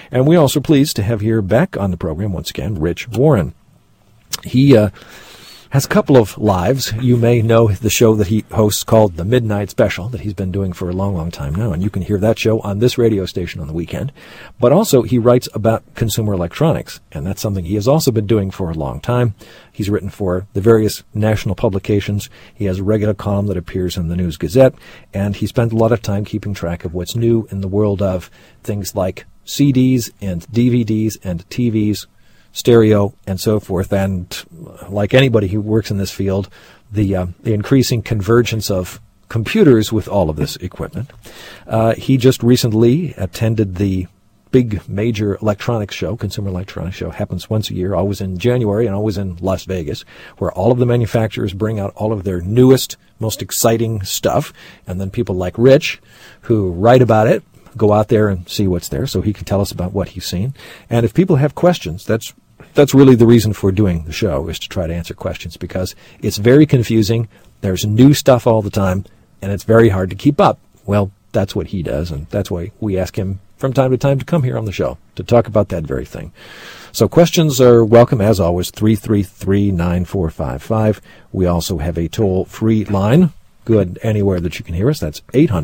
And we're also pleased to have here back on the program once again, Rich Warren. He has a couple of lives. You may know the show that he hosts called The Midnight Special that he's been doing for a long, long time now, and you can hear that show on this radio station on the weekend. But also he writes about consumer electronics, and that's something he has also been doing for a long time. He's written for the various national publications. He has a regular column that appears in the News Gazette, and he spends a lot of time keeping track of what's new in the world of things like CDs and DVDs and TVs, stereo, and so forth. And like anybody who works in this field, the increasing convergence of computers with all of this equipment. He just recently attended the big major electronics show, consumer electronics show, happens once a year, always in January and always in Las Vegas, where all of the manufacturers bring out all of their newest, most exciting stuff. And then people like Rich, who write about it, go out there and see what's there so he can tell us about what he's seen. And if people have questions, that's really the reason for doing the show, is to try to answer questions, because it's very confusing. There's new stuff all the time, and it's very hard to keep up. Well, that's what he does, and that's why we ask him from time to time to come here on the show to talk about that very thing. So questions are welcome, as always, 333-9455. We also have a toll-free line, good anywhere that you can hear us. That's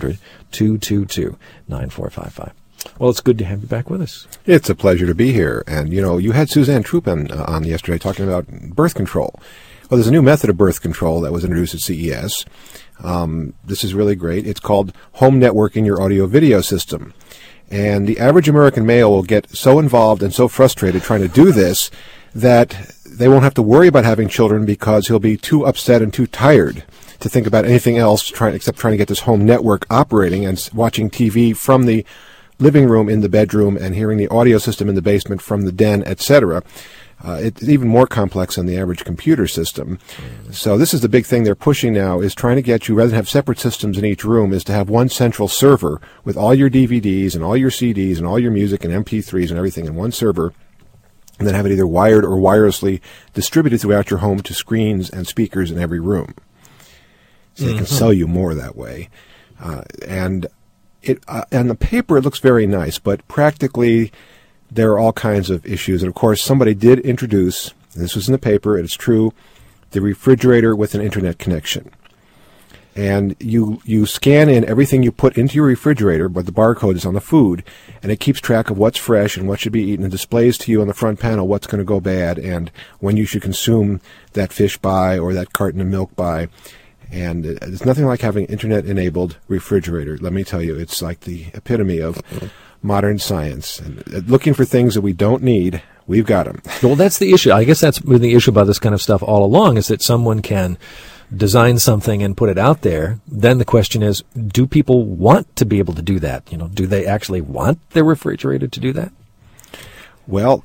800-222-9455. Well, it's good to have you back with us. It's a pleasure to be here. And, you had Suzanne Truppen on yesterday talking about birth control. Well, there's a new method of birth control that was introduced at CES. This is really great. It's called home networking your audio-video system. And the average American male will get so involved and so frustrated trying to do this that they won't have to worry about having children because he'll be too upset and too tired to think about anything else except trying to get this home network operating and watching TV from the living room in the bedroom and hearing the audio system in the basement from the den, etc. It's even more complex than the average computer system. So this is the big thing they're pushing now, is trying to get you, rather than have separate systems in each room, is to have one central server with all your DVDs and all your CDs and all your music and MP3s and everything in one server, and then have it either wired or wirelessly distributed throughout your home to screens and speakers in every room. So they can sell you more that way. And on the paper it looks very nice, but practically there are all kinds of issues. And of course, somebody did introduce, and this was in the paper, and it's true, the refrigerator with an internet connection. And you scan in everything you put into your refrigerator, but the barcode is on the food, and it keeps track of what's fresh and what should be eaten, and displays to you on the front panel what's going to go bad and when you should consume that fish by or that carton of milk by. And it's nothing like having an internet-enabled refrigerator. Let me tell you, it's like the epitome of modern science. And looking for things that we don't need, we've got them. Well, that's the issue. I guess that's been the issue about this kind of stuff all along, is that someone can design something and put it out there. Then the question is, do people want to be able to do that? Do they actually want their refrigerator to do that? Well,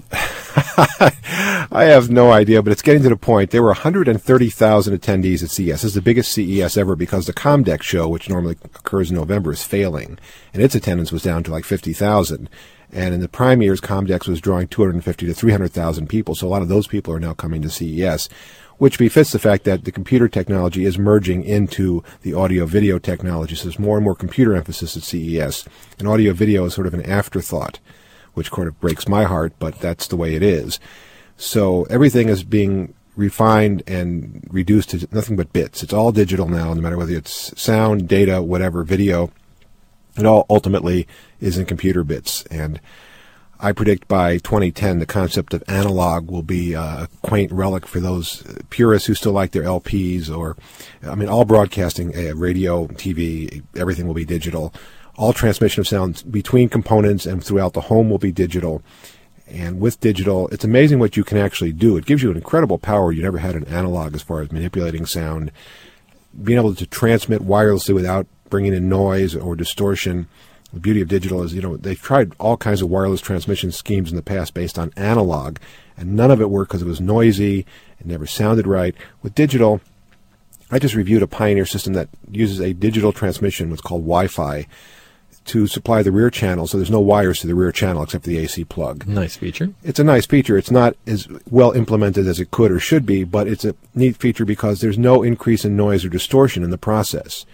I have no idea, but it's getting to the point. There were 130,000 attendees at CES. This is the biggest CES ever because the Comdex show, which normally occurs in November, is failing, and its attendance was down to like 50,000. And in the prime years, Comdex was drawing 250 to 300,000 people, so a lot of those people are now coming to CES, which befits the fact that the computer technology is merging into the audio-video technology. So there's more and more computer emphasis at CES, and audio-video is sort of an afterthought, which kind of breaks my heart, but that's the way it is. So everything is being refined and reduced to nothing but bits. It's all digital now, no matter whether it's sound, data, whatever, video. It all ultimately is in computer bits. And I predict by 2010 the concept of analog will be a quaint relic for those purists who still like their LPs all broadcasting, radio, TV, everything will be digital. All transmission of sound between components and throughout the home will be digital. And with digital, it's amazing what you can actually do. It gives you an incredible power you never had in analog as far as manipulating sound, being able to transmit wirelessly without bringing in noise or distortion. The beauty of digital is, they've tried all kinds of wireless transmission schemes in the past based on analog, and none of it worked because it was noisy, it never sounded right. With digital, I just reviewed a Pioneer system that uses a digital transmission, what's called Wi-Fi, to supply the rear channel, so there's no wires to the rear channel except for the AC plug. Nice feature. It's a nice feature. It's not as well implemented as it could or should be, but it's a neat feature because there's no increase in noise or distortion in the process.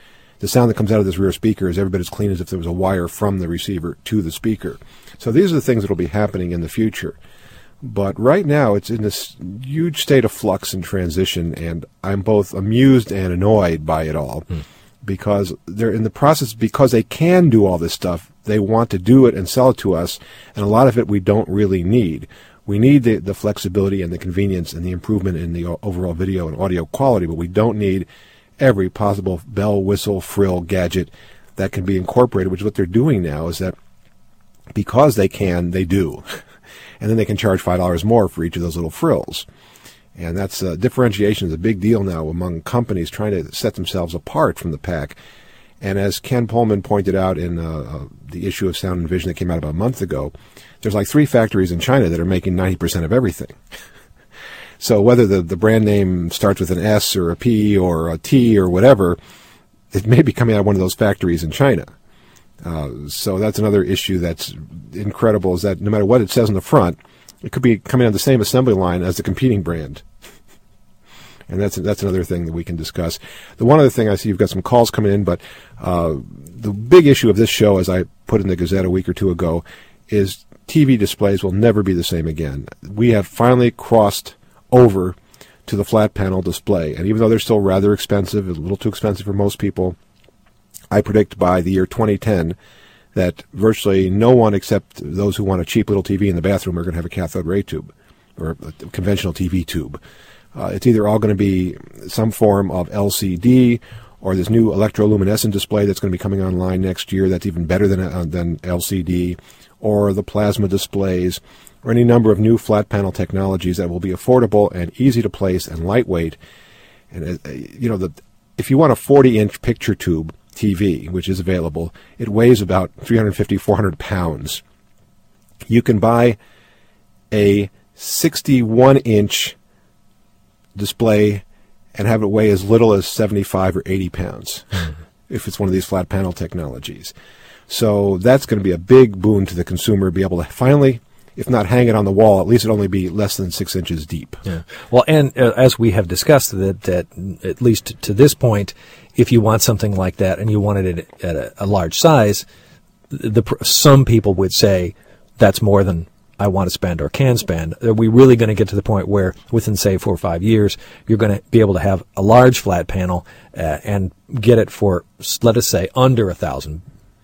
the sound that comes out of this rear speaker is every bit as clean as if there was a wire from the receiver to the speaker. So these are the things that will be happening in the future. But right now, it's in this huge state of flux and transition, and I'm both amused and annoyed by it all, because they're in the process, because they can do all this stuff, they want to do it and sell it to us, and a lot of it we don't really need. We need the flexibility and the convenience and the improvement in the overall video and audio quality, but we don't need every possible bell, whistle, frill, gadget that can be incorporated, which is what they're doing now, is that because they can, they do. And then they can charge $5 more for each of those little frills. And that's differentiation is a big deal now among companies trying to set themselves apart from the pack. And as Ken Pullman pointed out in the issue of Sound and Vision that came out about a month ago, there's like 3 factories in China that are making 90% of everything. So whether the brand name starts with an S or a P or a T or whatever, it may be coming out of one of those factories in China. So that's another issue that's incredible, is that no matter what it says on the front, it could be coming on the same assembly line as the competing brand. And that's another thing that we can discuss. The one other thing, I see you've got some calls coming in, but the big issue of this show, as I put in the Gazette a week or two ago, is TV displays will never be the same again. We have finally crossed over to the flat panel display. And even though they're still rather expensive, a little too expensive for most people, I predict by the year 2010 that virtually no one except those who want a cheap little TV in the bathroom are going to have a cathode ray tube or a conventional TV tube. It's either all going to be some form of LCD or this new electroluminescent display that's going to be coming online next year that's even better than LCD, or the plasma displays, or any number of new flat panel technologies that will be affordable and easy to place and lightweight. And if you want a 40-inch picture tube TV, which is available, it weighs about 350, 400 pounds. You can buy a 61-inch display and have it weigh as little as 75 or 80 pounds if it's one of these flat panel technologies. So that's going to be a big boon to the consumer, be able to finally, if not hang it on the wall, at least it'll only be less than 6 inches deep. Yeah. Well, and as we have discussed, that at least to this point, if you want something like that and you wanted it at a large size, some people would say that's more than I want to spend or can spend. Are we really going to get to the point where within, say, 4 or 5 years, you're going to be able to have a large flat panel and get it for, let us say, under $1,000?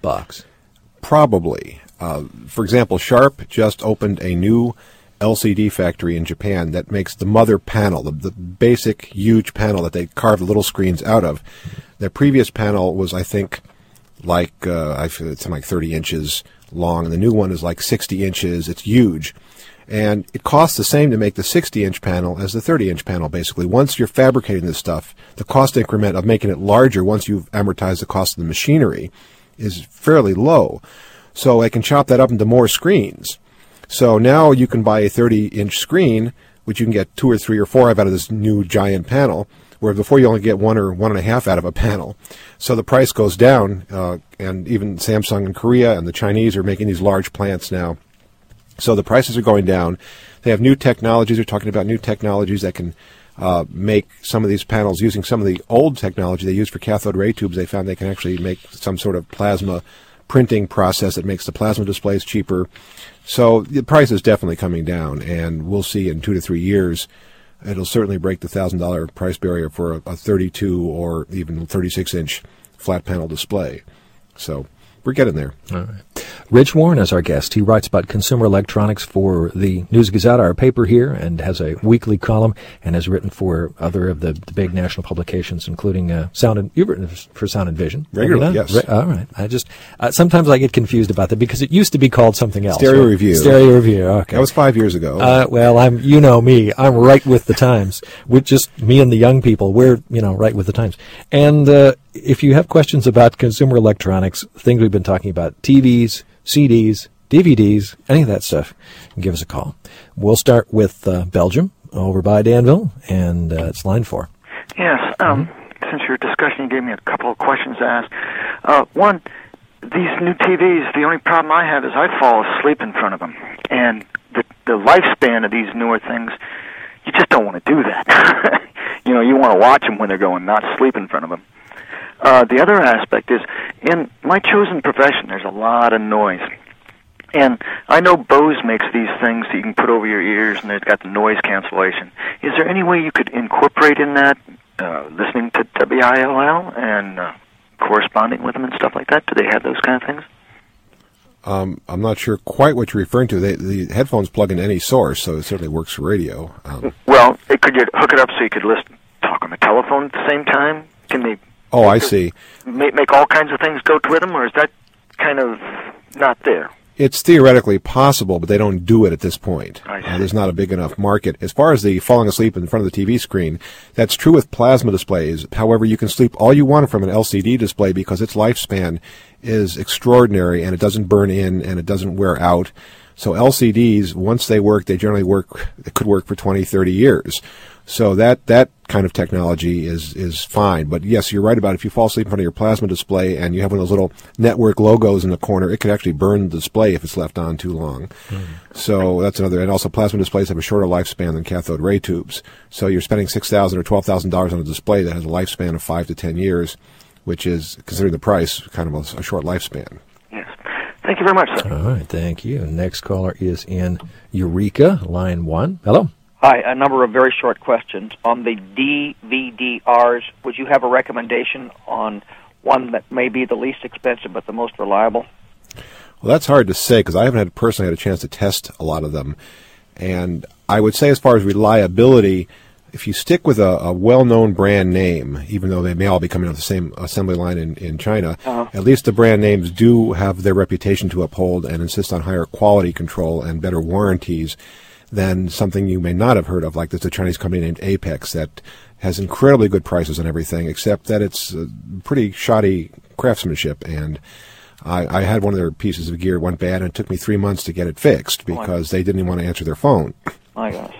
Probably. For example, Sharp just opened a new LCD factory in Japan that makes the mother panel, the basic huge panel that they carve the little screens out of. Their previous panel was, I think, like it's like 30 inches long, and the new one is like 60 inches. It's huge. And it costs the same to make the 60-inch panel as the 30-inch panel, basically. Once you're fabricating this stuff, the cost increment of making it larger, once you've amortized the cost of the machinery, is fairly low. So I can chop that up into more screens. So now you can buy a 30-inch screen, which you can get 2 or 3 or 4 out of this new giant panel, where before you only get 1 or 1.5 out of a panel. So the price goes down, and even Samsung in Korea and the Chinese are making these large plants now. So the prices are going down. They have new technologies. They're talking about new technologies that can make some of these panels using some of the old technology they use for cathode ray tubes. They found they can actually make some sort of plasma printing process that makes the plasma displays cheaper. So the price is definitely coming down, and we'll see in 2 to 3 years. It'll certainly break the $1,000 price barrier for a 32 or even 36-inch flat panel display. So we're getting there. All right. Rich Warren is our guest. He writes about consumer electronics for the News Gazette, our paper here, and has a weekly column, and has written for other of the big national publications, including you've written for Sound and Vision. Regularly, yes. All right. I just sometimes I get confused about that because it used to be called something else. Stereo Review. Stereo Review. Okay. That was 5 years ago. Well, you know me. I'm right with the times. With just me and the young people, we're right with the times. And if you have questions about consumer electronics, things we've been talking about, TVs, CDs, DVDs, any of that stuff, give us a call. We'll start with Belgium over by Danville, and it's line 4. Yes. Since your discussion, you gave me a couple of questions to ask. One, these new TVs, the only problem I have is I fall asleep in front of them. And the lifespan of these newer things, you just don't want to do that. You want to watch them when they're going, not sleep in front of them. The other aspect is, in my chosen profession, there's a lot of noise. And I know Bose makes these things that you can put over your ears, and they've got the noise cancellation. Is there any way you could incorporate in that listening to WILL and corresponding with them and stuff like that? Do they have those kind of things? I'm not sure quite what you're referring to. The headphones plug into any source, so it certainly works for radio. Well, could you hook it up so you could talk on the telephone at the same time? Can they? Oh, I see. Make all kinds of things go with them, or is that kind of not there? It's theoretically possible, but they don't do it at this point. There's not a big enough market. As far as the falling asleep in front of the TV screen, that's true with plasma displays. However, you can sleep all you want from an LCD display because its lifespan is extraordinary, and it doesn't burn in, and it doesn't wear out. So LCDs, once they work, they generally work. It could work for 20, 30 years. So that kind of technology is fine. But yes, you're right about if you fall asleep in front of your plasma display and you have one of those little network logos in the corner, it could actually burn the display if it's left on too long. So that's another. And also, plasma displays have a shorter lifespan than cathode ray tubes. So you're spending $6,000 or $12,000 on a display that has a lifespan of 5 to 10 years, which is, considering the price, kind of a short lifespan. Yes. Thank you very much, sir. All right, thank you. Next caller is in Eureka, line 1. Hello. Hi, a number of very short questions. On the DVD-Rs, would you have a recommendation on one that may be the least expensive but the most reliable? Well, that's hard to say because I haven't personally had a chance to test a lot of them. And I would say as far as reliability, if you stick with a well-known brand name, even though they may all be coming off the same assembly line in China, at least the brand names do have their reputation to uphold and insist on higher quality control and better warranties than something you may not have heard of, like there's a Chinese company named Apex that has incredibly good prices and everything, except that it's pretty shoddy craftsmanship. And I had one of their pieces of gear went bad, and it took me 3 months to get it fixed because they didn't even want to answer their phone. My gosh.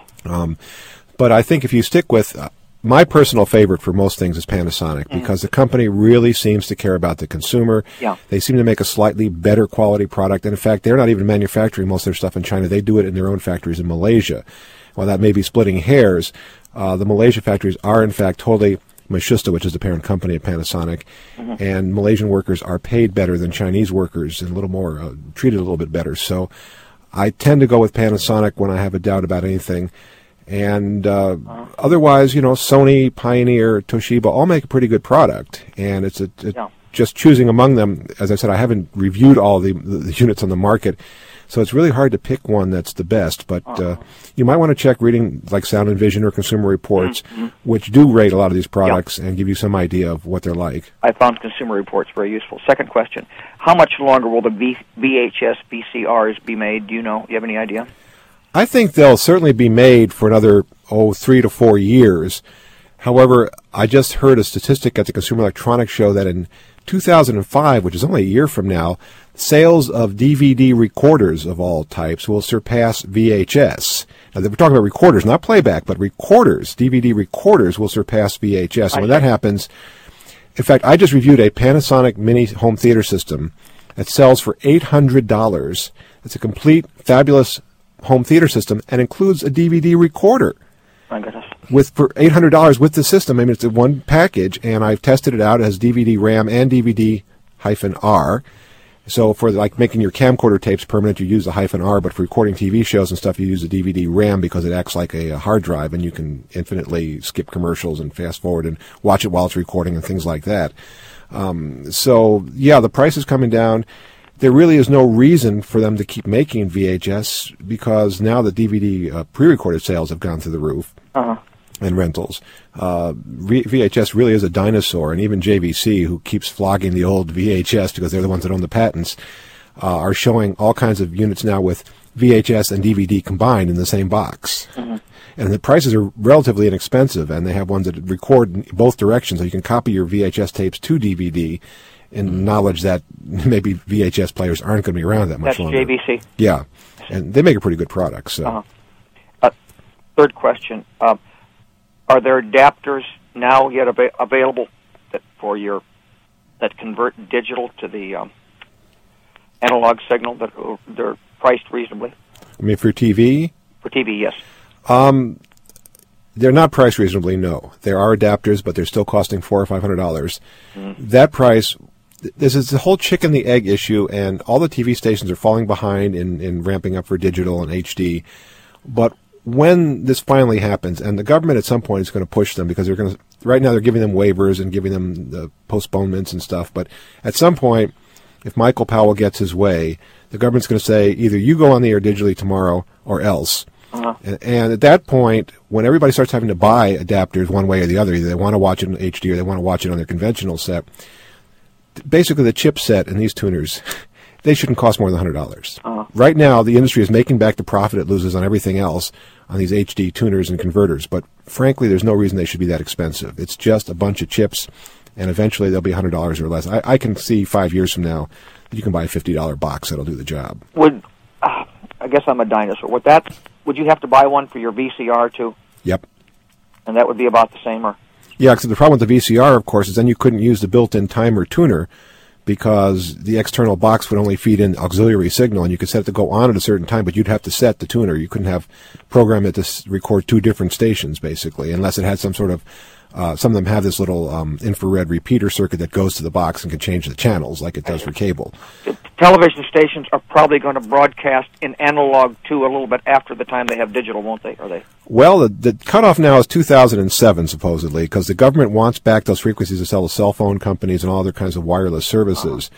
But I think if you stick with my personal favorite for most things is Panasonic because the company really seems to care about the consumer. Yeah. They seem to make a slightly better quality product. And in fact, they're not even manufacturing most of their stuff in China. They do it in their own factories in Malaysia. While that may be splitting hairs, the Malaysia factories are in fact totally Matsushita, which is the parent company of Panasonic. And Malaysian workers are paid better than Chinese workers and a little more, treated a little bit better. So I tend to go with Panasonic when I have a doubt about anything. And otherwise, Sony, Pioneer, Toshiba all make a pretty good product. And it's just choosing among them. As I said, I haven't reviewed all the units on the market, so it's really hard to pick one that's the best. But you might want to check reading like Sound and Vision or Consumer Reports, which do rate a lot of these products and give you some idea of what they're like. I found Consumer Reports very useful. Second question, how much longer will the VHS VCRs be made? Do you know? You have any idea? I think they'll certainly be made for another, 3 to 4 years. However, I just heard a statistic at the Consumer Electronics Show that in 2005, which is only a year from now, sales of DVD recorders of all types will surpass VHS. Now, we're talking about recorders, not playback, but recorders. DVD recorders will surpass VHS. And when that happens, in fact, I just reviewed a Panasonic mini home theater system that sells for $800. It's a complete, fabulous home theater system and includes a DVD recorder. My goodness. For $800 with the system. I mean, it's a one package, and I've tested it out. It has DVD RAM and DVD-R. So for like making your camcorder tapes permanent, you use the -R, but for recording TV shows and stuff, you use the DVD RAM because it acts like a hard drive, and you can infinitely skip commercials and fast forward and watch it while it's recording and things like that. So, yeah, the price is coming down. There really is no reason for them to keep making VHS because now the DVD pre-recorded sales have gone through the roof and rentals. VHS really is a dinosaur, and even JVC, who keeps flogging the old VHS because they're the ones that own the patents, are showing all kinds of units now with VHS and DVD combined in the same box. And the prices are relatively inexpensive, and they have ones that record in both directions, so you can copy your VHS tapes to DVD in knowledge that maybe VHS players aren't going to be around that much longer. That's JVC? Yeah, and they make a pretty good product. So. Third question, are there adapters now yet available that convert digital to the analog signal that they're priced reasonably? I mean, for TV? For TV, yes. They're not priced reasonably, no. There are adapters, but they're still costing $400 or $500. That price, this is the whole chicken the egg issue, and all the TV stations are falling behind in ramping up for digital and HD. But when this finally happens, and the government at some point is going to push them, because they're going to, right now they're giving them waivers and giving them the postponements and stuff, but at some point, if Michael Powell gets his way, the government's going to say either you go on the air digitally tomorrow or else. And at that point, when everybody starts having to buy adapters one way or the other, either they want to watch it in HD or they want to watch it on their conventional set, basically the chipset in these tuners, they shouldn't cost more than $100. Right now, the industry is making back the profit it loses on everything else on these HD tuners and converters, but frankly, there's no reason they should be that expensive. It's just a bunch of chips, and eventually they'll be $100 or less. I can see 5 years from now that you can buy a $50 box that'll do the job. I guess I'm a dinosaur. Would you have to buy one for your VCR too? Yep. And that would be about the same, or? Yeah, because the problem with the VCR, of course, is then you couldn't use the built-in timer tuner because the external box would only feed in auxiliary signal, and you could set it to go on at a certain time, but you'd have to set the tuner. You couldn't have program it to record two different stations, basically, unless it had some sort of some of them have this little infrared repeater circuit that goes to the box and can change the channels like it does for cable. Television stations are probably going to broadcast in analog too a little bit after the time they have digital, won't they? Are they? Well, the cutoff now is 2007, supposedly, because the government wants back those frequencies to sell to cell phone companies and all other kinds of wireless services.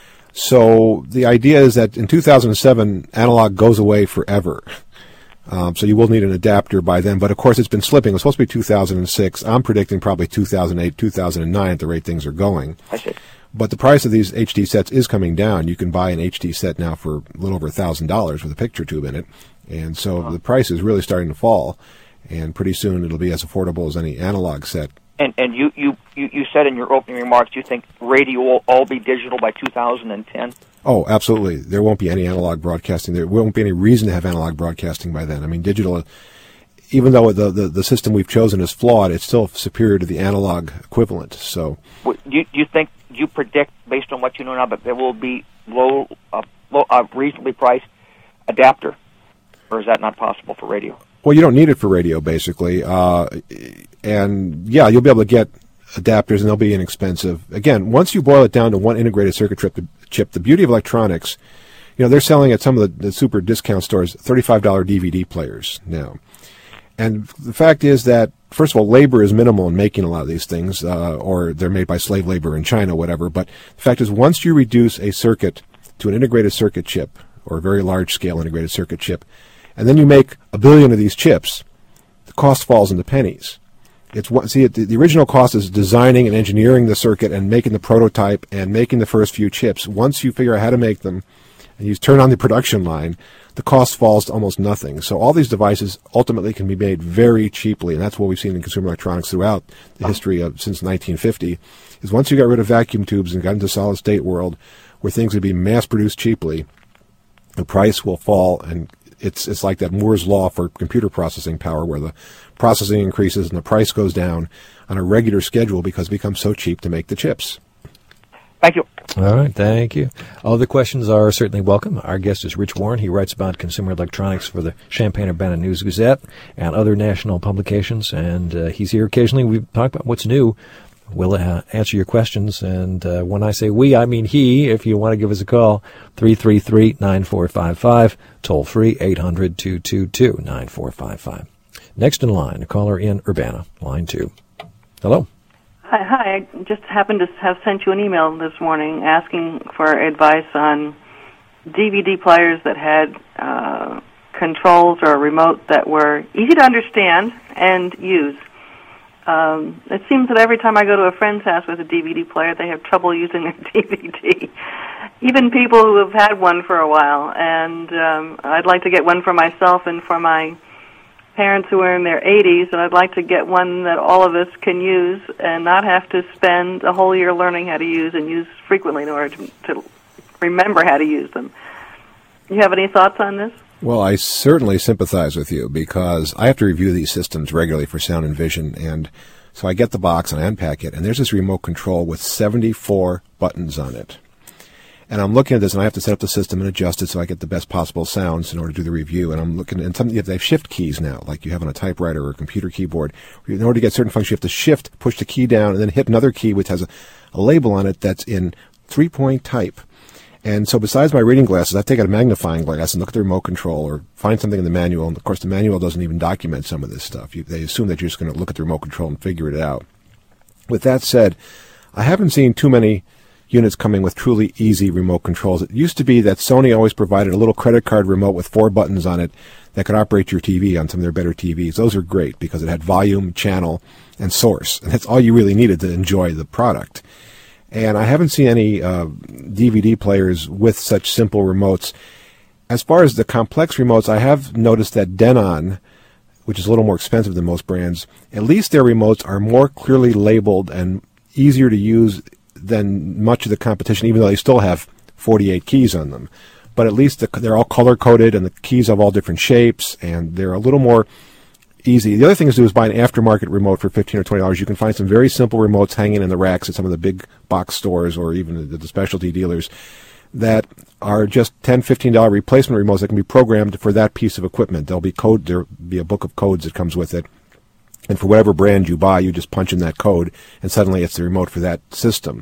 So the idea is that in 2007, analog goes away forever. So you will need an adapter by then. But, of course, it's been slipping. It was supposed to be 2006. I'm predicting probably 2008, 2009 at the rate things are going. I see. But the price of these HD sets is coming down. You can buy an HD set now for a little over $1,000 with a picture tube in it. And so the price is really starting to fall. And pretty soon it'll be as affordable as any analog set. And you said in your opening remarks you think radio will all be digital by 2010? Oh, absolutely. There won't be any analog broadcasting. There won't be any reason to have analog broadcasting by then. I mean, digital, even though the system we've chosen is flawed, it's still superior to the analog equivalent. So, you predict, based on what you know now, that there will be reasonably priced adapter, or is that not possible for radio? Well, you don't need it for radio, basically. And yeah, you'll be able to get adapters, and they'll be inexpensive. Again, once you boil it down to one integrated circuit chip, the beauty of electronics, they're selling at some of the super discount stores $35 DVD players now. And the fact is that, first of all, labor is minimal in making a lot of these things, or they're made by slave labor in China, whatever. But the fact is, once you reduce a circuit to an integrated circuit chip, or a very large-scale integrated circuit chip, and then you make 1 billion of these chips, the cost falls into pennies. The original cost is designing and engineering the circuit and making the prototype and making the first few chips. Once you figure out how to make them and you turn on the production line, the cost falls to almost nothing. So all these devices ultimately can be made very cheaply, and that's what we've seen in consumer electronics throughout the history since 1950, is once you got rid of vacuum tubes and got into solid-state world where things would be mass-produced cheaply, the price will fall, and it's like that Moore's law for computer processing power, where the processing increases and the price goes down on a regular schedule because it becomes so cheap to make the chips. Thank you. All right, thank you. Other questions are certainly welcome. Our guest is Rich Warren. He writes about consumer electronics for the Champaign-Urbana News-Gazette and other national publications, and he's here occasionally. We talk about what's new. We'll answer your questions, and when I say we, I mean he. If you want to give us a call, 333-9455, toll-free, 800-222-9455. Next in line, a caller in Urbana, line 2. Hello. Hi. I just happened to have sent you an email this morning asking for advice on DVD players that had controls or a remote that were easy to understand and use. It seems that every time I go to a friend's house with a DVD player, they have trouble using their DVD. Even people who have had one for a while. And I'd like to get one for myself and for my parents who are in their 80s, and I'd like to get one that all of us can use and not have to spend a whole year learning how to use and use frequently in order to remember how to use them. You have any thoughts on this? Well, I certainly sympathize with you because I have to review these systems regularly for sound and vision, and so I get the box and I unpack it, and there's this remote control with 74 buttons on it. And I'm looking at this, and I have to set up the system and adjust it so I get the best possible sounds in order to do the review. And I'm looking at something, they have shift keys now, like you have on a typewriter or a computer keyboard. In order to get certain functions, you have to shift, push the key down, and then hit another key which has a label on it that's in 3-point type. And so besides my reading glasses, I've taken a magnifying glass and look at the remote control or find something in the manual. And, of course, the manual doesn't even document some of this stuff. They assume that you're just going to look at the remote control and figure it out. With that said, I haven't seen too many units coming with truly easy remote controls. It used to be that Sony always provided a little credit card remote with 4 buttons on it that could operate your TV on some of their better TVs. Those are great because it had volume, channel, and source. And that's all you really needed to enjoy the product. And I haven't seen any DVD players with such simple remotes. As far as the complex remotes, I have noticed that Denon, which is a little more expensive than most brands, at least their remotes are more clearly labeled and easier to use than much of the competition, even though they still have 48 keys on them. But at least they're all color-coded, and the keys have all different shapes, and they're a little more easy. The other thing to do is buy an aftermarket remote for $15 or $20. You can find some very simple remotes hanging in the racks at some of the big box stores or even the specialty dealers that are just $10, $15 replacement remotes that can be programmed for that piece of equipment. There'll be a book of codes that comes with it. And for whatever brand you buy, you just punch in that code, and suddenly it's the remote for that system.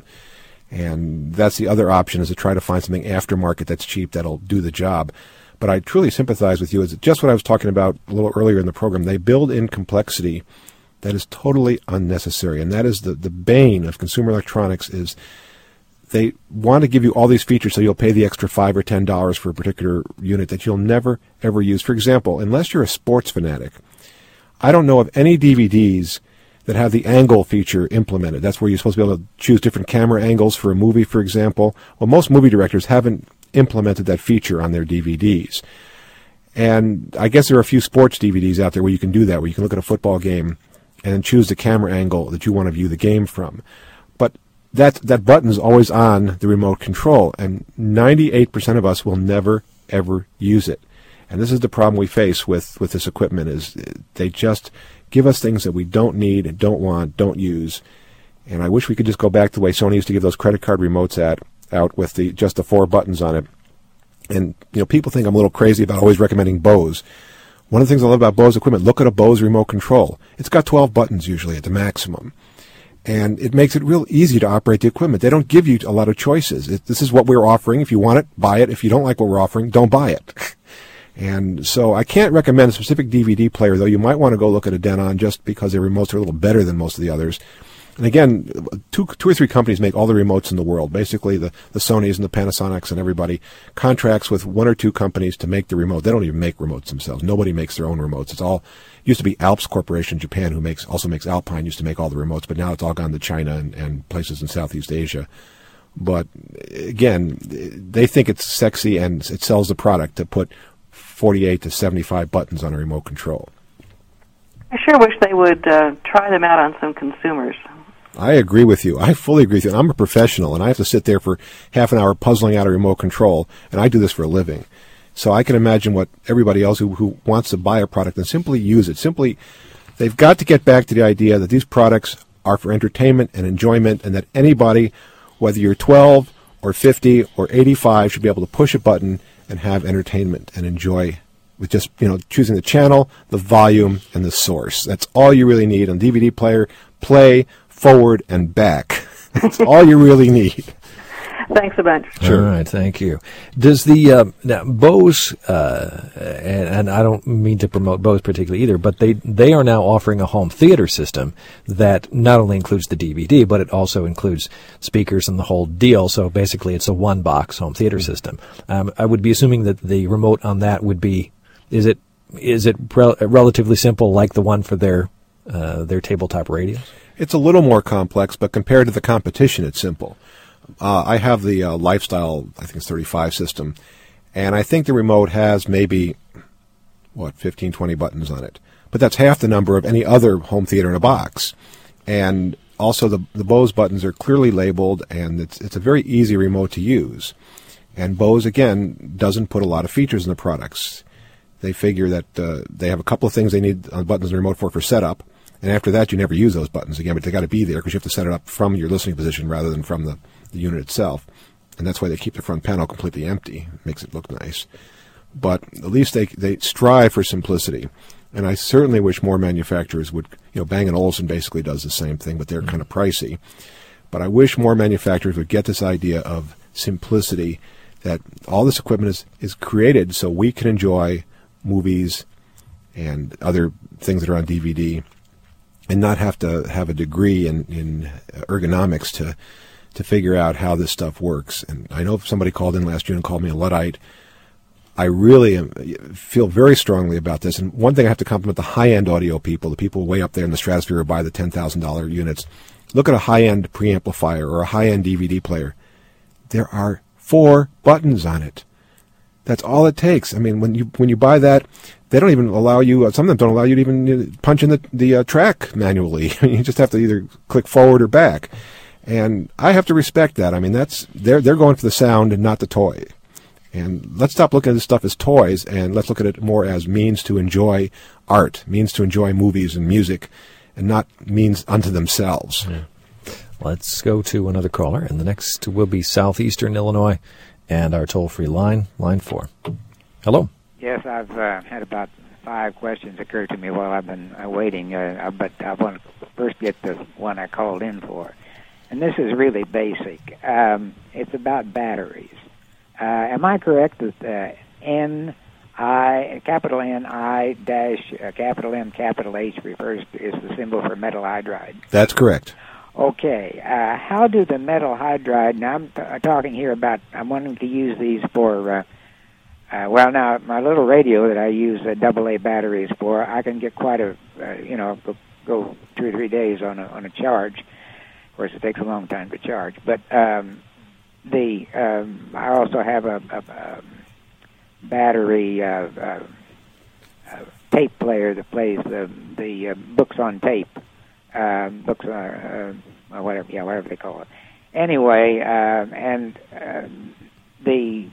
And that's the other option, is to try to find something aftermarket that's cheap that'll do the job. But I truly sympathize with you. It's just what I was talking about a little earlier in the program. They build in complexity that is totally unnecessary. And that is the bane of consumer electronics, is they want to give you all these features so you'll pay the extra $5 or $10 for a particular unit that you'll never, ever use. For example, unless you're a sports fanatic, I don't know of any DVDs that have the angle feature implemented. That's where you're supposed to be able to choose different camera angles for a movie, for example. Well, most movie directors haven't implemented that feature on their DVDs. And I guess there are a few sports DVDs out there where you can do that, where you can look at a football game and choose the camera angle that you want to view the game from. But that button is always on the remote control, and 98% of us will never, ever use it. And this is the problem we face with this equipment, is they just give us things that we don't need, don't want, don't use. And I wish we could just go back to the way Sony used to give those credit card remotes out with just the 4 buttons on it. And people think I'm a little crazy about always recommending Bose. One of the things I love about Bose equipment, look at a Bose remote control. It's got 12 buttons usually at the maximum. And it makes it real easy to operate the equipment. They don't give you a lot of choices. This is what we're offering. If you want it, buy it. If you don't like what we're offering, don't buy it. And so I can't recommend a specific DVD player, though. You might want to go look at a Denon just because their remotes are a little better than most of the others. And again, two or three companies make all the remotes in the world. Basically, the Sonys and the Panasonics and everybody contracts with 1 or 2 companies to make the remote. They don't even make remotes themselves. Nobody makes their own remotes. It's all used to be Alps Corporation, Japan, who also makes Alpine, used to make all the remotes, but now it's all gone to China and places in Southeast Asia. But again, they think it's sexy and it sells the product to put 48 to 75 buttons on a remote control. I sure wish they would try them out on some consumers. I agree with you. I fully agree with you. I'm a professional, and I have to sit there for half an hour puzzling out a remote control, and I do this for a living. So I can imagine what everybody else who wants to buy a product and simply use it. They've got to get back to the idea that these products are for entertainment and enjoyment, and that anybody, whether you're 12 or 50 or 85, should be able to push a button and have entertainment and enjoy with just, choosing the channel, the volume, and the source. That's all you really need on DVD player. Play, forward, and back. That's all you really need. Thanks a bunch. Sure. All right, thank you. Does the now Bose, and I don't mean to promote Bose particularly either, but they are now offering a home theater system that not only includes the DVD, but it also includes speakers and the whole deal. So basically, it's a one-box home theater system. I would be assuming that the remote on that would be, is it relatively simple, like the one for their tabletop radios? It's a little more complex, but compared to the competition, it's simple. I have the Lifestyle, I think it's 35 system, and I think the remote has maybe, 15, 20 buttons on it. But that's half the number of any other home theater in a box. And also the Bose buttons are clearly labeled, and it's a very easy remote to use. And Bose, again, doesn't put a lot of features in the products. They figure that they have a couple of things they need on buttons in the remote for setup. And after that, you never use those buttons again, but they got to be there because you have to set it up from your listening position rather than from the unit itself. and that's why they keep the front panel completely empty. It makes it look nice. But at least they strive for simplicity. And I certainly wish more manufacturers would, Bang & Olufsen basically does the same thing, but they're kind of pricey. But I wish more manufacturers would get this idea of simplicity, that all this equipment is created so we can enjoy movies and other things that are on DVD and not have to have a degree in ergonomics to figure out how this stuff works. And I know somebody called in last June and called me a Luddite. I really feel very strongly about this. And one thing I have to compliment the high-end audio people, the people way up there in the stratosphere who buy the $10,000 units. Look at a high-end preamplifier or a high-end DVD player. There are 4 buttons on it. That's all it takes. I mean, when you buy that, they don't even allow you. Some of them don't allow you to even punch in the track manually. You just have to either click forward or back. And I have to respect that. I mean, they're going for the sound and not the toy. And let's stop looking at this stuff as toys, and let's look at it more as means to enjoy art, means to enjoy movies and music, and not means unto themselves. Yeah. Let's go to another caller, and the next will be Southeastern Illinois, and our toll-free line 4. Hello. Yes, I've had about 5 questions occur to me while I've been waiting, but I want to first get the one I called in for. And this is really basic. It's about batteries. Am I correct that capital N-I dash capital M capital H is the symbol for metal hydride? That's correct. Okay. How do the metal hydride, now I'm talking here about, I'm wanting to use these for, now my little radio that I use AA batteries for, I can get quite a, go 2 or 3 days on a charge. Of course, it takes a long time to charge, but I also have a battery tape player that plays the books on tape, whatever they call it. Anyway, the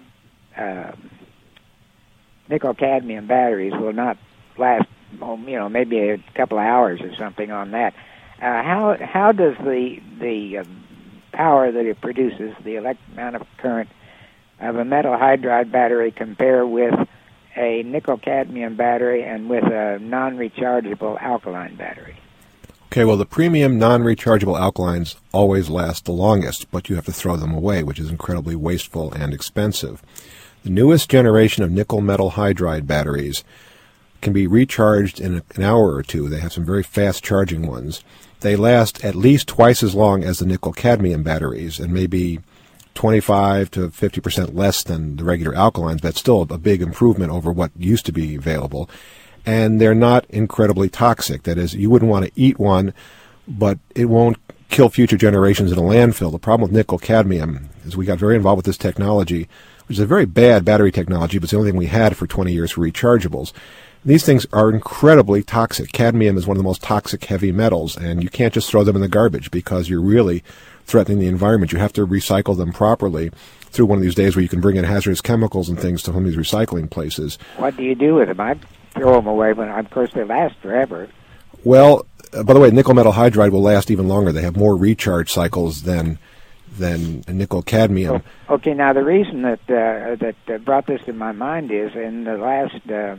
nickel cadmium batteries will not last, maybe a couple of hours or something on that. How does the power that it produces, the amount of current of a metal hydride battery, compare with a nickel cadmium battery and with a non-rechargeable alkaline battery? Okay, well, the premium non-rechargeable alkalines always last the longest, but you have to throw them away, which is incredibly wasteful and expensive. The newest generation of nickel metal hydride batteries can be recharged in an hour or 2. They have some very fast charging ones. They last at least twice as long as the nickel-cadmium batteries, and maybe 25 to 50% less than the regular alkalines, but still a big improvement over what used to be available. And they're not incredibly toxic. That is, you wouldn't want to eat one, but it won't kill future generations in a landfill. The problem with nickel-cadmium is we got very involved with this technology, which is a very bad battery technology, but it's the only thing we had for 20 years for rechargeables. These things are incredibly toxic. Cadmium is one of the most toxic heavy metals, and you can't just throw them in the garbage because you're really threatening the environment. You have to recycle them properly through one of these days where you can bring in hazardous chemicals and things to some of these recycling places. What do you do with them? I throw them away, but of course they last forever. Well, by the way, nickel metal hydride will last even longer. They have more recharge cycles than nickel cadmium. Okay, now the reason that brought this to my mind is in the last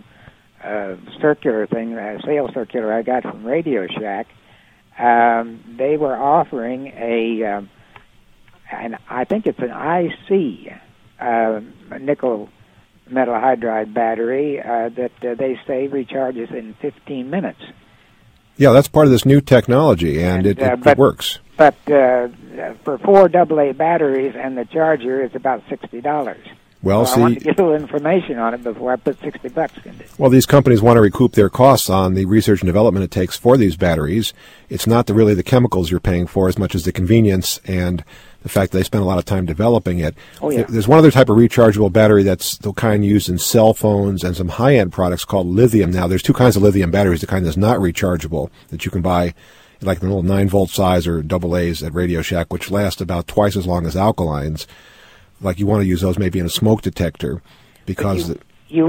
circular thing, sales circular I got from Radio Shack, they were offering and I think it's an IC nickel metal hydride battery that they say recharges in 15 minutes. Yeah, that's part of this new technology, and it works. But for 4 AA batteries and the charger, it's about $60. Well, I want to get a little information on it before I put $60 into it. Well, these companies want to recoup their costs on the research and development it takes for these batteries. It's not really the chemicals you're paying for as much as the convenience and the fact that they spend a lot of time developing it. Oh, yeah. There's one other type of rechargeable battery that's the kind used in cell phones and some high-end products called lithium. Now, there's 2 kinds of lithium batteries. The kind that's not rechargeable that you can buy like the little 9-volt size or AA's at Radio Shack, which last about twice as long as alkalines. Like you want to use those maybe in a smoke detector, because you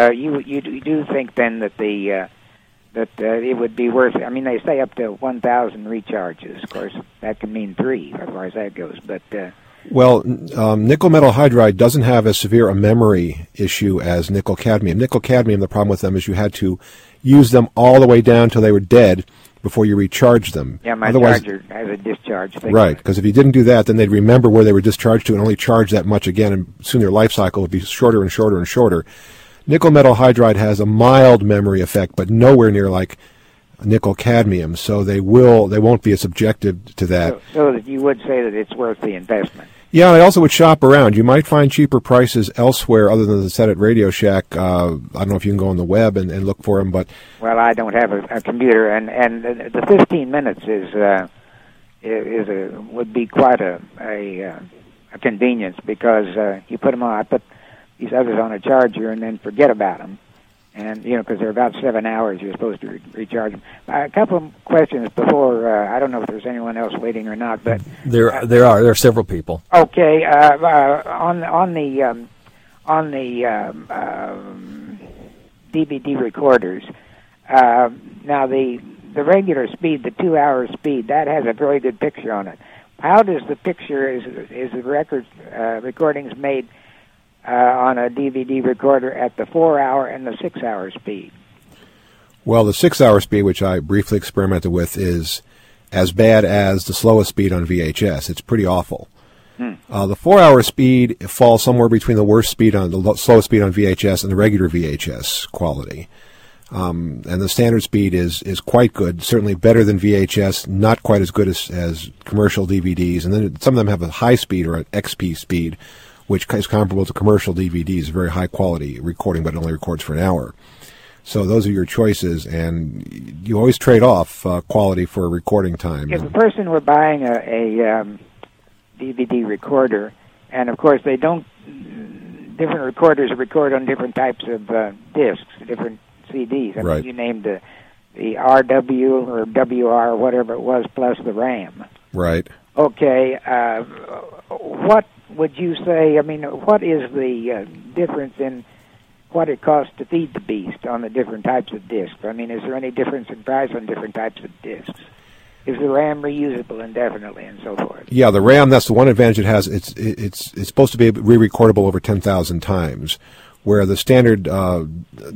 do think then that that it would be worth it. I mean, they say up to 1,000 recharges. Of course, that can mean 3 as far as that goes. But Well, nickel metal hydride doesn't have as severe a memory issue as nickel cadmium. Nickel cadmium, the problem with them is you had to use them all the way down till they were dead before you recharged them. Yeah, my charger has a discharge thing. Right, because if you didn't do that, then they'd remember where they were discharged to and only charge that much again, and soon their life cycle would be shorter and shorter and shorter. Nickel metal hydride has a mild memory effect, but nowhere near like nickel cadmium, so they won't be as subjective to that. So that you would say that it's worth the investment. Yeah, I also would shop around. You might find cheaper prices elsewhere other than the set at Radio Shack. I don't know if you can go on the web and look for them, but... Well, I don't have a computer, and the 15 minutes would be quite a convenience, because you put them on. I put these others on a charger and then forget about them. And, because they're about 7 hours, you're supposed to recharge them. A couple of questions before, I don't know if there's anyone else waiting or not, but... There are several people. Okay, on the DVD recorders, now the regular speed, the 2-hour speed, that has a very good picture on it. How does the picture, is the recordings made on a DVD recorder at the 4-hour and the 6-hour speed? Well, the 6-hour speed, which I briefly experimented with, is as bad as the slowest speed on VHS. It's pretty awful. The 4-hour speed falls somewhere between the worst speed on the slowest speed on VHS and the regular VHS quality. And the standard speed is quite good, certainly better than VHS, not quite as good as commercial DVDs. And then some of them have a high speed or an XP speed, which is comparable to commercial DVDs, very high-quality recording, but it only records for an hour. So those are your choices, and you always trade off quality for recording time. If a person were buying a DVD recorder, and of course different recorders record on different types of discs, different CDs. I mean, you named the RW or WR, whatever it was, plus the RAM. Right. Okay, what would you say, what is the difference in what it costs to feed the beast on the different types of discs? Is there any difference in price on different types of discs? Is the RAM reusable indefinitely and so forth? Yeah, the RAM, that's the one advantage it has. It's supposed to be re-recordable over 10,000 times, where the standard R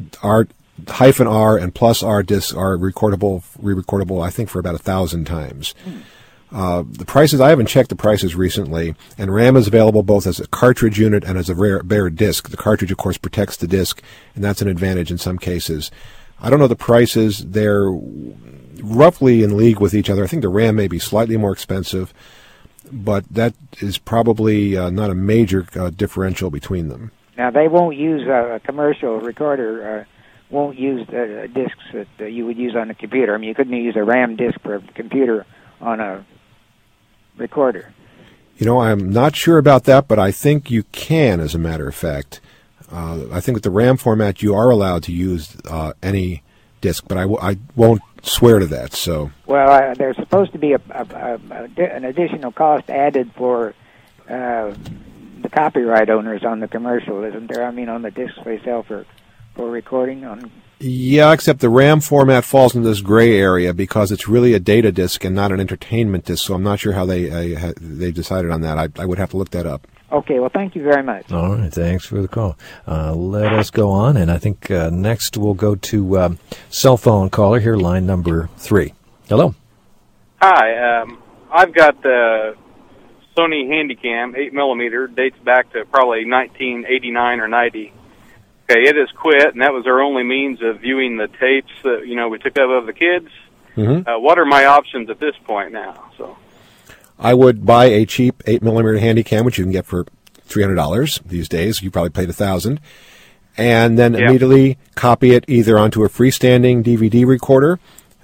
and plus R discs are re-recordable, I think, for about 1,000 times. The prices, I haven't checked the prices recently, and RAM is available both as a cartridge unit and as a bare disc. The cartridge, of course, protects the disc, and that's an advantage in some cases. I don't know the prices. They're roughly in league with each other. I think the RAM may be slightly more expensive, but that is probably not a major differential between them. Now, they won't use a commercial recorder, won't use discs that you would use on a computer. You couldn't use a RAM disc for a computer on a recorder. I'm not sure about that, but I think you can, as a matter of fact. I think with the RAM format, you are allowed to use any disc, but I won't swear to that. So, well, there's supposed to be an additional cost added for the copyright owners on the commercial, isn't there? On the discs they sell for recording on. Yeah, except the RAM format falls into this gray area because it's really a data disk and not an entertainment disk. So I'm not sure how they decided on that. I would have to look that up. Okay, well, thank you very much. All right, thanks for the call. Let us go on, and I think next we'll go to cell phone caller here, line number 3. Hello. Hi, I've got the Sony Handycam 8mm, dates back to probably 1989 or 90. Okay, it has quit, and that was our only means of viewing the tapes that we took of the kids. Mm-hmm. What are my options at this point now? So, I would buy a cheap 8mm Handycam, which you can get for $300 these days. You probably paid $1,000, and then immediately copy it either onto a freestanding DVD recorder,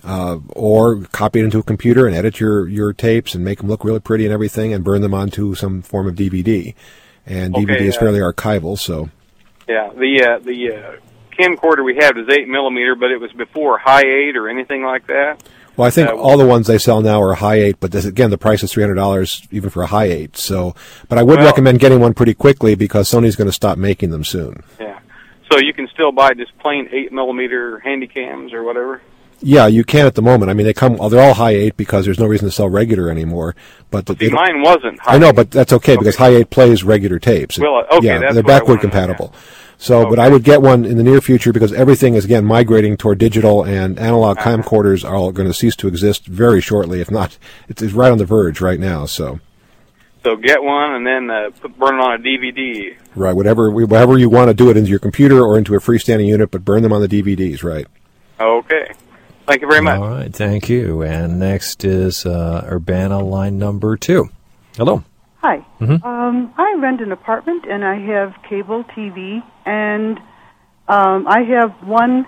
or copy it into a computer and edit your tapes and make them look really pretty and everything, and burn them onto some form of DVD. And DVD is fairly archival, so. Yeah, the camcorder we had was 8mm, but it was before Hi8 or anything like that. Well, I think all the ones they sell now are Hi8, but again, the price is $300 even for a Hi8. So, but I would recommend getting one pretty quickly because Sony's going to stop making them soon. Yeah, so you can still buy just plain 8mm Handycams or whatever. Yeah, you can at the moment. I mean, they're all high 8 because there's no reason to sell regular anymore. But mine wasn't high I know, 8. but that's okay because high 8 plays regular tapes. Well, okay, yeah, that's they're what I backward wanted to compatible. So, but I would get one in the near future because everything is, again, migrating toward digital, and analog camcorders are all going to cease to exist very shortly. If not, it's right on the verge right now. So get one and then burn it on a DVD. Right, whatever you want to do it into your computer or into a freestanding unit, but burn them on the DVDs, right? Okay. Thank you very much. All right, thank you. And next is Urbana line number 2. Hello. Hi. I rent an apartment, and I have cable TV, and I have one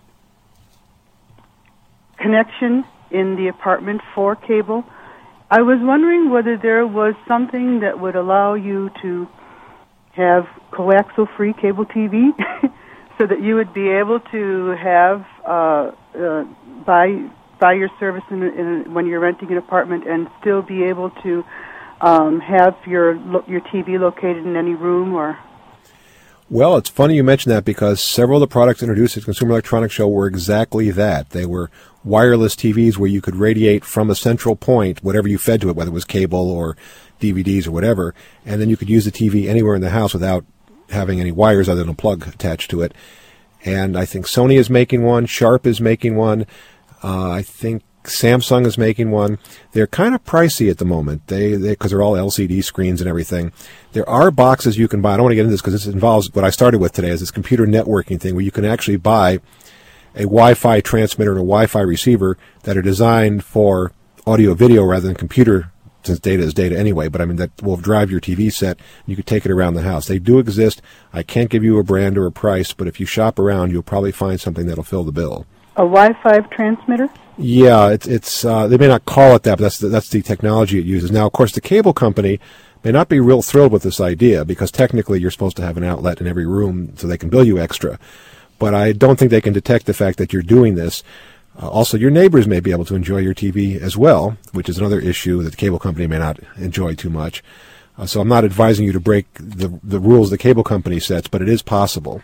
connection in the apartment for cable. I was wondering whether there was something that would allow you to have coaxial-free cable TV so that you would be able to have buy your service when you're renting an apartment and still be able to have your TV located in any room or... Well, it's funny you mention that because several of the products introduced at the Consumer Electronics Show were exactly that. They were wireless TVs where you could radiate from a central point, whatever you fed to it, whether it was cable or DVDs or whatever, and then you could use the TV anywhere in the house without having any wires other than a plug attached to it. And I think Sony is making one, Sharp is making one, I think Samsung is making one. They're kind of pricey at the moment. Because they're all LCD screens and everything. There are boxes you can buy. I don't want to get into this because this involves what I started with today, is this computer networking thing where you can actually buy a Wi-Fi transmitter and a Wi-Fi receiver that are designed for audio-video rather than computer, since data is data anyway. But I mean, that will drive your TV set. You could take it around the house. They do exist. I can't give you a brand or a price, but if you shop around, you'll probably find something that'll fill the bill. A Wi-Fi transmitter? Yeah, it's they may not call it that, but that's the technology it uses. Now, of course, the cable company may not be real thrilled with this idea because technically you're supposed to have an outlet in every room so they can bill you extra. But I don't think they can detect the fact that you're doing this. Also, your neighbors may be able to enjoy your TV as well, which is another issue that the cable company may not enjoy too much. So I'm not advising you to break the rules the cable company sets, but it is possible.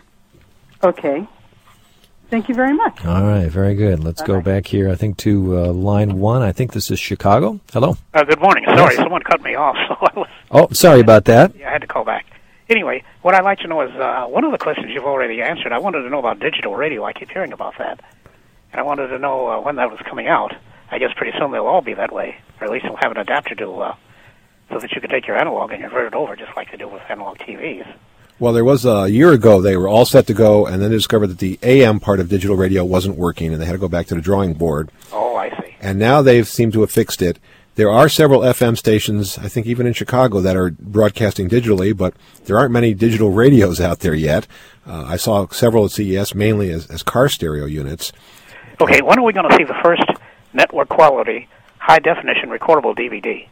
Okay. Thank you very much. All right, very good. Let's go back here, I think, to line 1. I think this is Chicago. Hello. Good morning. Sorry, someone cut me off. So I was... Oh, sorry about that. Yeah, I had to call back. Anyway, what I'd like to know is, one of the questions you've already answered, I wanted to know about digital radio. I keep hearing about that. And I wanted to know when that was coming out. I guess pretty soon they'll all be that way, or at least they'll have an adapter so that you can take your analog and convert it over just like they do with analog TVs. Well, there was a year ago, they were all set to go, and then they discovered that the AM part of digital radio wasn't working, and they had to go back to the drawing board. Oh, I see. And now they seem to have fixed it. There are several FM stations, I think even in Chicago, that are broadcasting digitally, but there aren't many digital radios out there yet. I saw several at CES, mainly as car stereo units. Okay, when are we going to see the first network quality, high-definition recordable DVD?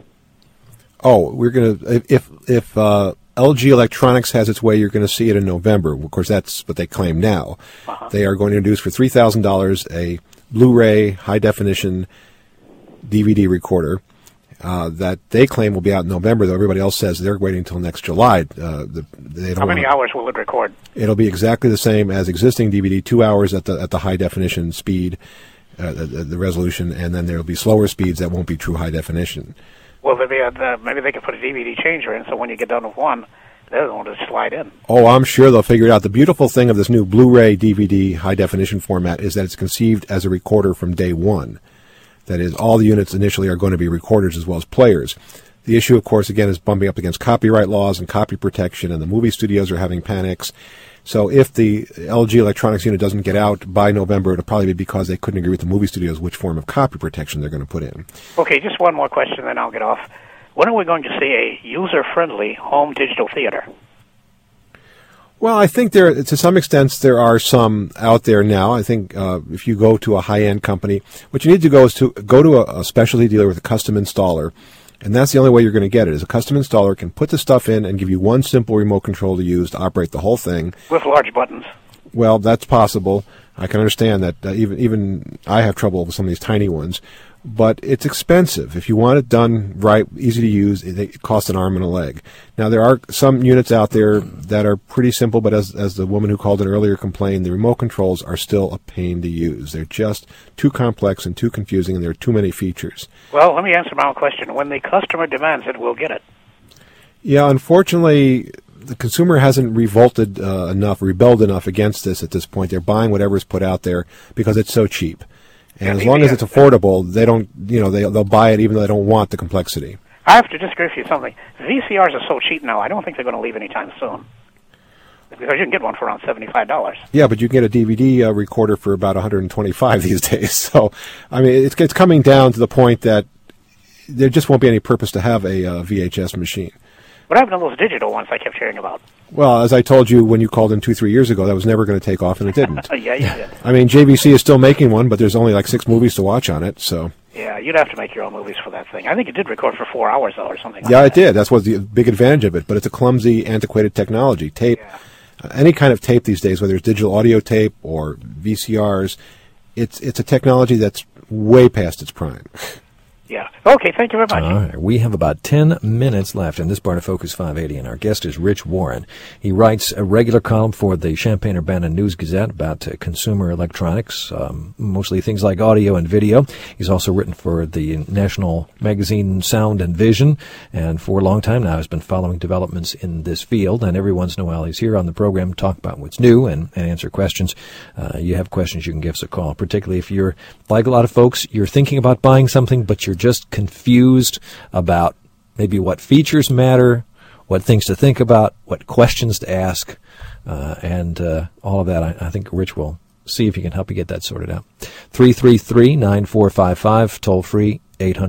Oh, we're going to, if LG Electronics has its way, you're going to see it in November. Of course, that's what they claim now. They are going to introduce for $3,000 a Blu-ray high-definition DVD recorder that they claim will be out in November, though everybody else says they're waiting until next July. How many hours will it record? It'll be exactly the same as existing DVD, 2 hours at the high-definition speed, the resolution, and then there will be slower speeds that won't be true high-definition. Well, maybe they could put a DVD changer in, so when you get done with one, the other one will just slide in. Oh, I'm sure they'll figure it out. The beautiful thing of this new Blu-ray DVD high-definition format is that it's conceived as a recorder from day one. That is, all the units initially are going to be recorders as well as players. The issue, of course, again, is bumping up against copyright laws and copy protection, and the movie studios are having panics. So if the LG Electronics unit doesn't get out by November, it'll probably be because they couldn't agree with the movie studios which form of copy protection they're going to put in. Okay, just one more question, then I'll get off. When are we going to see a user-friendly home digital theater? Well, I think to some extent, there are some out there now. I think if you go to a high-end company, what you need to go is to go to a specialty dealer with a custom installer, and that's the only way you're going to get it, is a custom installer can put the stuff in and give you one simple remote control to use to operate the whole thing. With large buttons. Well, that's possible. I can understand that. Even I have trouble with some of these tiny ones. But it's expensive. If you want it done right, easy to use, it costs an arm and a leg. Now, there are some units out there that are pretty simple, but as the woman who called in earlier complained, the remote controls are still a pain to use. They're just too complex and too confusing, and there are too many features. Well, let me answer my own question. When the customer demands it, we'll get it. Yeah, unfortunately, the consumer hasn't rebelled enough against this at this point. They're buying whatever's put out there because it's so cheap. And as long as it's affordable, they don't, they'll buy it even though they don't want the complexity. I have to disagree with you something. VCRs are so cheap now, I don't think they're going to leave anytime soon. Because you can get one for around $75. Yeah, but you can get a DVD recorder for about $125 these days. So, I mean, it's coming down to the point that there just won't be any purpose to have a VHS machine. What happened to those digital ones I kept hearing about? Well, as I told you when you called in 2-3 years ago, that was never going to take off, and it didn't. Yeah, you did. I mean, JVC is still making one, but there's only like 6 movies to watch on it, so... Yeah, you'd have to make your own movies for that thing. I think it did record for 4 hours, though, or something like that. Yeah, it did. That's what's the big advantage of it, but it's a clumsy, antiquated technology. Tape, any kind of tape these days, whether it's digital audio tape or VCRs, it's a technology that's way past its prime. Yeah. Okay, thank you very much. All right. We have about 10 minutes left in this part of Focus 580, and our guest is Rich Warren. He writes a regular column for the Champaign-Urbana News-Gazette about consumer electronics, mostly things like audio and video. He's also written for the national magazine Sound and Vision, and for a long time now has been following developments in this field, and every once in a while he's here on the program to talk about what's new and answer questions. You have questions, you can give us a call, particularly if you're, like a lot of folks, you're thinking about buying something, but you're just confused about maybe what features matter, what things to think about, what questions to ask, and all of that. I think Rich will see if he can help you get that sorted out. 333-9455, toll free,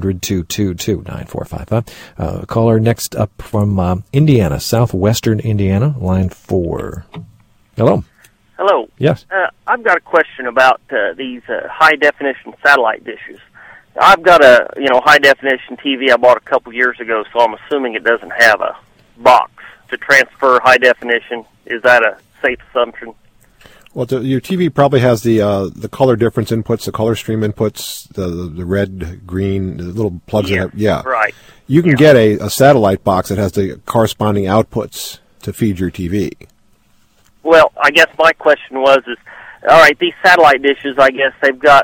800-222-9455. Caller next up from Indiana, southwestern Indiana, line 4. Hello. Hello. Yes. I've got a question about these high-definition satellite dishes. I've got a high-definition TV I bought a couple years ago, so I'm assuming it doesn't have a box to transfer high definition. Is that a safe assumption? Well, your TV probably has the color difference inputs, the color stream inputs, the red, green, the little plugs. Yeah, right. You can get a satellite box that has the corresponding outputs to feed your TV. Well, I guess my question was, all right, these satellite dishes, I guess they've got,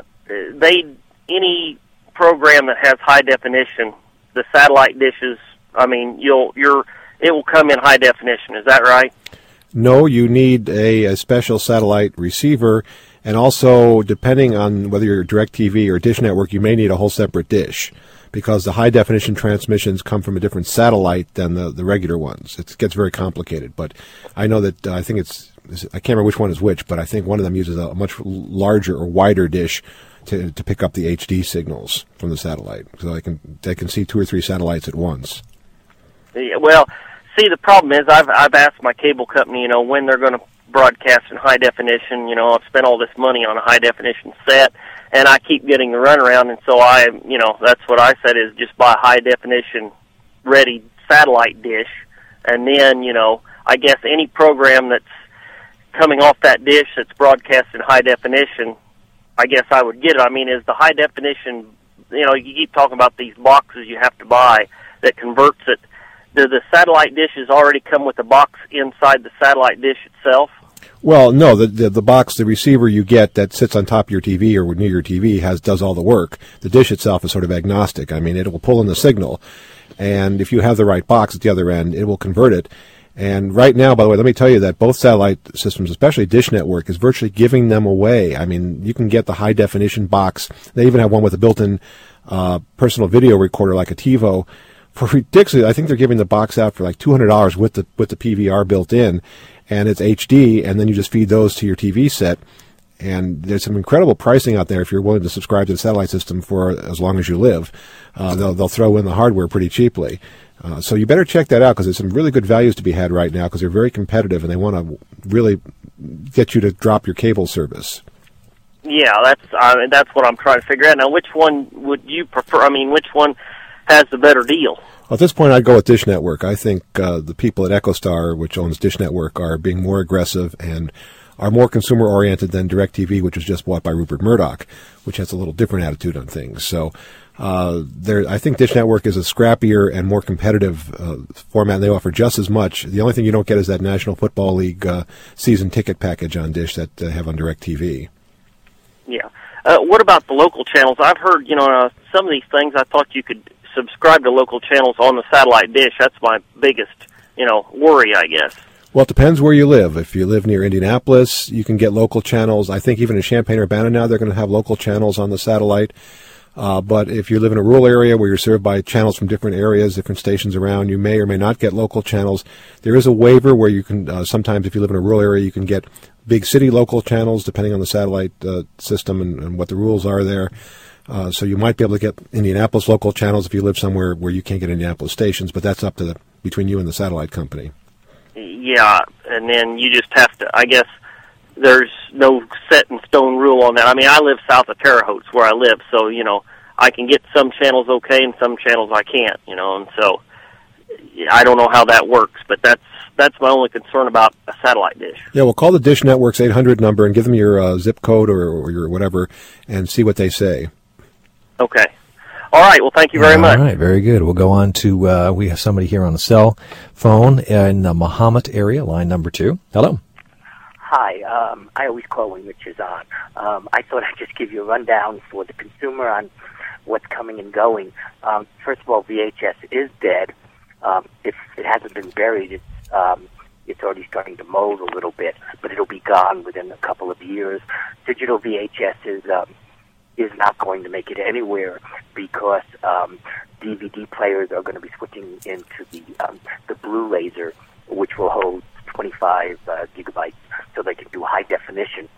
any program that has high definition, the satellite dishes, I mean, it will come in high definition. Is that right? No, you need a special satellite receiver, and also, depending on whether you're DirecTV or Dish Network, you may need a whole separate dish, because the high definition transmissions come from a different satellite than the regular ones. It gets very complicated, but I know that I think I can't remember which one is which, but I think one of them uses a much larger or wider dish to pick up the HD signals from the satellite, so they can see 2 or 3 satellites at once. Yeah, well, see, the problem is I've asked my cable company, when they're going to broadcast in high definition. I've spent all this money on a high definition set, and I keep getting the runaround, and so that's what I said is just buy a high definition ready satellite dish, and then I guess any program that's coming off that dish that's broadcast in high definition, I guess I would get it. I mean, is the high definition, you keep talking about these boxes you have to buy that converts it. Do the satellite dishes already come with a box inside the satellite dish itself? Well, no. The box, the receiver you get that sits on top of your TV or near your TV does all the work. The dish itself is sort of agnostic. I mean, it will pull in the signal, and if you have the right box at the other end, it will convert it. And right now, by the way, let me tell you that both satellite systems, especially Dish Network, is virtually giving them away. I mean, you can get the high-definition box. They even have one with a built-in personal video recorder like a TiVo for ridiculous. I think they're giving the box out for like $200 with the PVR built in, and it's HD, and then you just feed those to your TV set. And there's some incredible pricing out there if you're willing to subscribe to the satellite system for as long as you live. They'll throw in the hardware pretty cheaply. So you better check that out, because there's some really good values to be had right now, because they're very competitive and they want to really get you to drop your cable service. Yeah, that's what I'm trying to figure out. Now, which one would you prefer? I mean, which one has the better deal? Well, at this point, I'd go with Dish Network. I think the people at EchoStar, which owns Dish Network, are being more aggressive and are more consumer-oriented than DirecTV, which was just bought by Rupert Murdoch, which has a little different attitude on things. So I think Dish Network is a scrappier and more competitive format, and they offer just as much. The only thing you don't get is that National Football League season ticket package on Dish that they have on DirecTV. Yeah. What about the local channels? I've heard, some of these things, I thought you could subscribe to local channels on the satellite dish. That's my biggest, worry, I guess. Well, it depends where you live. If you live near Indianapolis, you can get local channels. I think even in Champaign-Urbana now, they're going to have local channels on the satellite. But if you live in a rural area where you're served by channels from different areas, different stations around, you may or may not get local channels. There is a waiver where you can, sometimes if you live in a rural area, you can get big city local channels depending on the satellite system and what the rules are there. So you might be able to get Indianapolis local channels if you live somewhere where you can't get Indianapolis stations, but that's up to between you and the satellite company. Yeah, and then you just have to, I guess, there's no set in stone rule on that. I mean, I live south of Terre Haute, where I live, so, I can get some channels okay and some channels I can't, and so I don't know how that works, but that's my only concern about a satellite dish. Yeah, well, call the Dish Network's 800 number and give them your zip code or your whatever and see what they say. Okay. All right, well, thank you very much. All right, very good. We'll go on to, we have somebody here on the cell phone in the Mahomet area, line number 2. Hello. Hi, I always call when Rich is on. I thought I'd just give you a rundown for the consumer on what's coming and going. First of all, VHS is dead. If it hasn't been buried, it's already starting to mold a little bit, but it'll be gone within a couple of years. Digital VHS is not going to make it anywhere because DVD players are going to be switching into the Blue Laser, which will hold 25 gigabytes, so they can do high definition.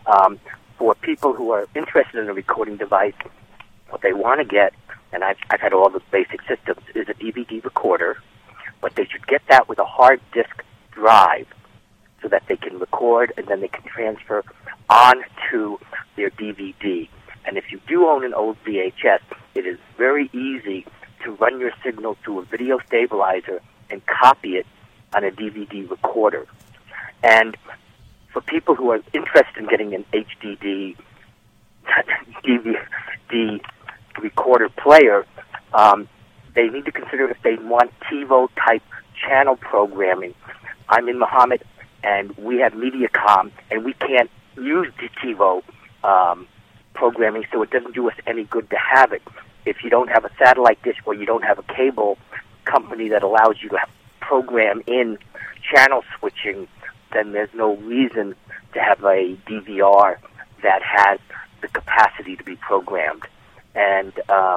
For people who are interested in a recording device, what they want to get, and I've had all the basic systems, is a DVD recorder, but they should get that with a hard disk drive so that they can record and then they can transfer onto their DVD. And if you do own an old VHS, it is very easy to run your signal to a video stabilizer and copy it on a DVD recorder. And for people who are interested in getting an HDD DVD recorder player, they need to consider if they want TiVo-type channel programming. I'm in Mahomet, and we have Mediacom, and we can't use the TiVo programming, so it doesn't do us any good to have it. If you don't have a satellite dish or you don't have a cable company that allows you to program in channel switching, then there's no reason to have a DVR that has the capacity to be programmed. And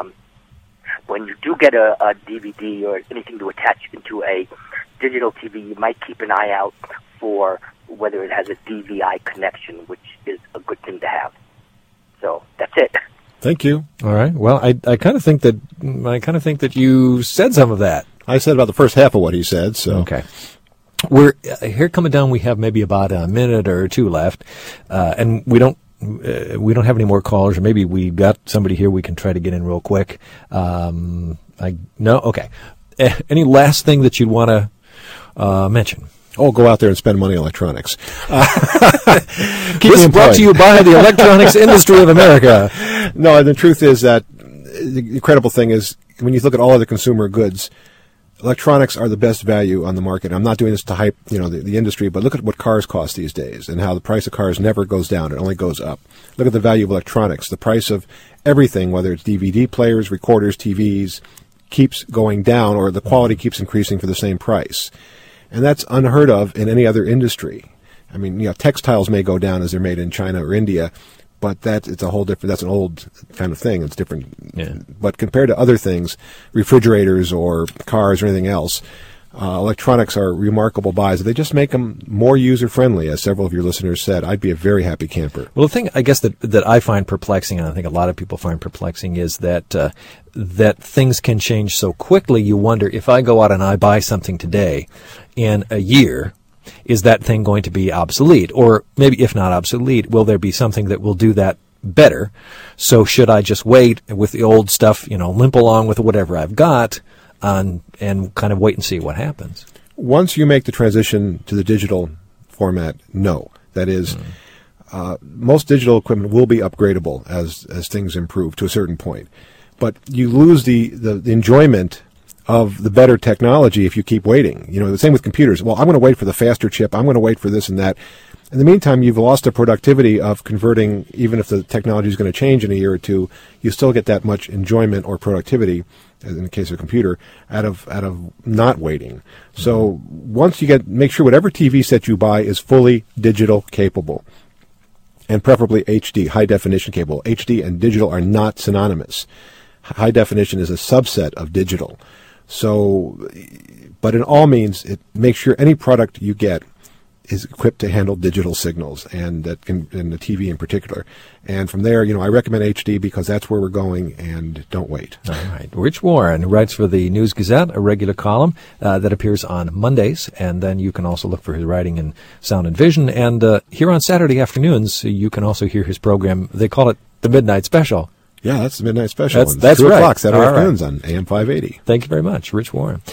when you do get a DVD or anything to attach into a digital TV, you might keep an eye out for whether it has a DVI connection, which is a good thing to have. So that's it. Thank you. All right. Well, I kind of think that you said some of that. I said about the first half of what he said. So okay. We're here coming down. We have maybe about a minute or two left, and we don't have any more callers. Or maybe we got somebody here we can try to get in real quick. No. Okay. Any last thing that you'd want to mention? Oh, go out there and spend money on electronics. This is brought to you by the Electronics Industry of America. No, the truth is that the incredible thing is when you look at all other consumer goods, electronics are the best value on the market. I'm not doing this to hype, the industry, but look at what cars cost these days and how the price of cars never goes down. It only goes up. Look at the value of electronics. The price of everything, whether it's DVD players, recorders, TVs, keeps going down, or the quality keeps increasing for the same price. And that's unheard of in any other industry. I mean, textiles may go down as they're made in China or India, but it's a whole different, that's an old kind of thing. It's different. Yeah. But compared to other things, refrigerators or cars or anything else, electronics are remarkable buys. They just make them more user-friendly, as several of your listeners said. I'd be a very happy camper. Well, the thing, I guess, that I find perplexing, and I think a lot of people find perplexing, is that that things can change so quickly. You wonder, if I go out and I buy something today, in a year, is that thing going to be obsolete? Or maybe if not obsolete, will there be something that will do that better? So should I just wait with the old stuff, limp along with whatever I've got and kind of wait and see what happens? Once you make the transition to the digital format, no. That is, most digital equipment will be upgradable as things improve to a certain point. But you lose the enjoyment of the better technology if you keep waiting. You know, the same with computers. Well, I'm going to wait for the faster chip. I'm going to wait for this and that. In the meantime, you've lost the productivity of converting, even if the technology is going to change in a year or two, you still get that much enjoyment or productivity, as in the case of a computer, out of not waiting. So once you make sure whatever TV set you buy is fully digital capable, and preferably HD, high definition capable. HD and digital are not synonymous. High definition is a subset of digital. So, but in all means, make sure any product you get is equipped to handle digital signals, and the TV in particular. And from there, I recommend HD because that's where we're going, and don't wait. All right. Rich Warren, who writes for the News Gazette, a regular column that appears on Mondays, and then you can also look for his writing in Sound and Vision. And here on Saturday afternoons, you can also hear his program. They call it the Midnight Special. Yeah, that's the Midnight Special. That's 2 right. o'clock Saturday afternoons on AM 580. Thank you very much, Rich Warren.